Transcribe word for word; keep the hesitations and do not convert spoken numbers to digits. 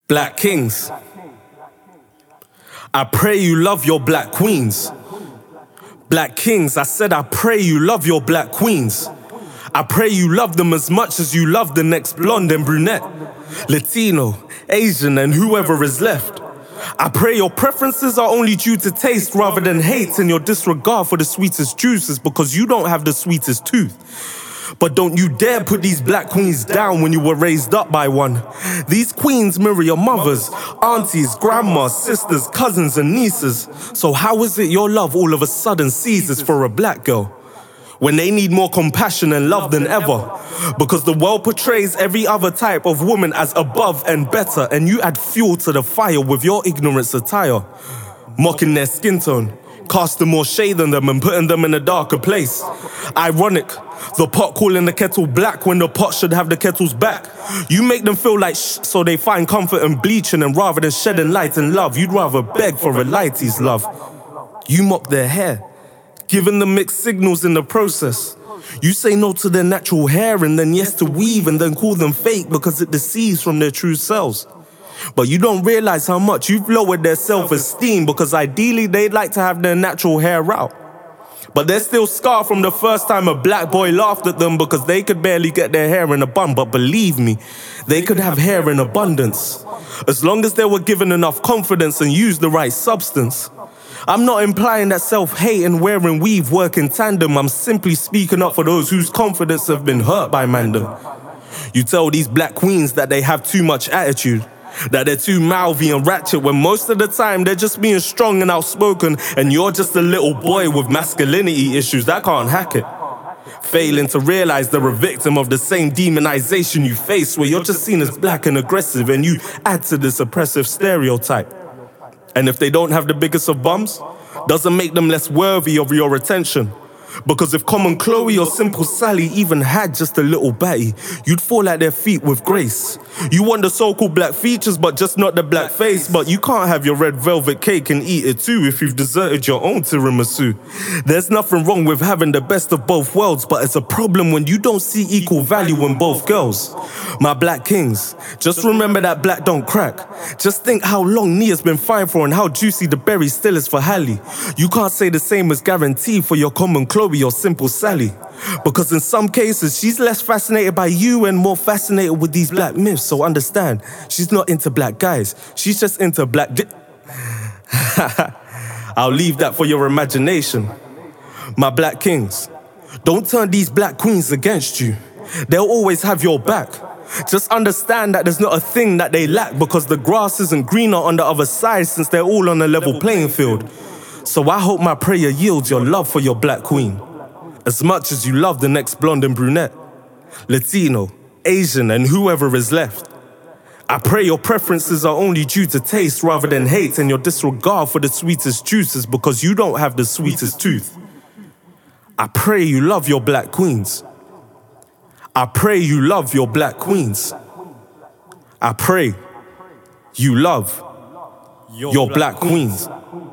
Black kings, I pray you love your black queens. Black kings, I said I pray you love your black queens. I pray you love them as much as you love the next blonde and brunette, Latino, Asian, and whoever is left. I pray your preferences are only due to taste rather than hate, and your disregard for the sweetest juice is because you don't have the sweetest tooth. But don't you dare put these black queens down when you were raised up by one. These queens mirror your mothers, aunties, grandmas, sisters, cousins, and nieces. So how is it your love all of a sudden ceases for a black girl when they need more compassion and love than ever? Because the world portrays every other type of woman as above and better, and you add fuel to the fire with your ignorant satire, mocking their skin tone, casting more shade on them and putting them in a darker place. Ironic, the pot calling the kettle black when the pot should have the kettle's back. You make them feel like shh, so they find comfort in bleaching, and rather than shedding light and love, you'd rather beg for a lighty's love. You mock their hair, giving them mixed signals in the process. You say no to their natural hair and then yes to weave, and then call them fake because it deceives from their true selves. But you don't realize how much you've lowered their self-esteem, because ideally they'd like to have their natural hair out. But they're still scarred from the first time a black boy laughed at them because they could barely get their hair in a bun. But believe me, they could have hair in abundance, as long as they were given enough confidence and used the right substance. I'm not implying that self-hate and wearing weave work in tandem. I'm simply speaking up for those whose confidence have been hurt by mandem. You tell these black queens that they have too much attitude, that they're too mouthy and ratchet, when most of the time they're just being strong and outspoken, and you're just a little boy with masculinity issues that can't hack it. Failing to realize they're a victim of the same demonization you face, where you're just seen as black and aggressive, and you add to this oppressive stereotype. And if they don't have the biggest of bums, doesn't make them less worthy of your attention. Because if Common Chloe or Simple Sally even had just a little batty, you'd fall at their feet with grace. You want the so-called black features, but just not the black face. But you can't have your red velvet cake and eat it too if you've deserted your own tiramisu. There's nothing wrong with having the best of both worlds, but it's a problem when you don't see equal value in both girls. My black kings, just remember that black don't crack. Just think how long Nia's been fine for and how juicy the berry still is for Hallie. You can't say the same as guarantee for your Common Chloe or Simple Sally, because in some cases she's less fascinated by you and more fascinated with these black myths. So understand, she's not into black guys, she's just into black di- I'll leave that for your imagination. My black kings, don't turn these black queens against you. They'll always have your back. Just understand that there's not a thing that they lack, because the grass isn't greener on the other side, since they're all on a level playing field. So I hope my prayer yields your love for your black queen, as much as you love the next blonde and brunette, Latino, Asian, and whoever is left. I pray your preferences are only due to taste rather than hate, and your disregard for the sweetest juices because you don't have the sweetest tooth. I pray you love your black queens. I pray you love your black queens. I pray you love your black queens.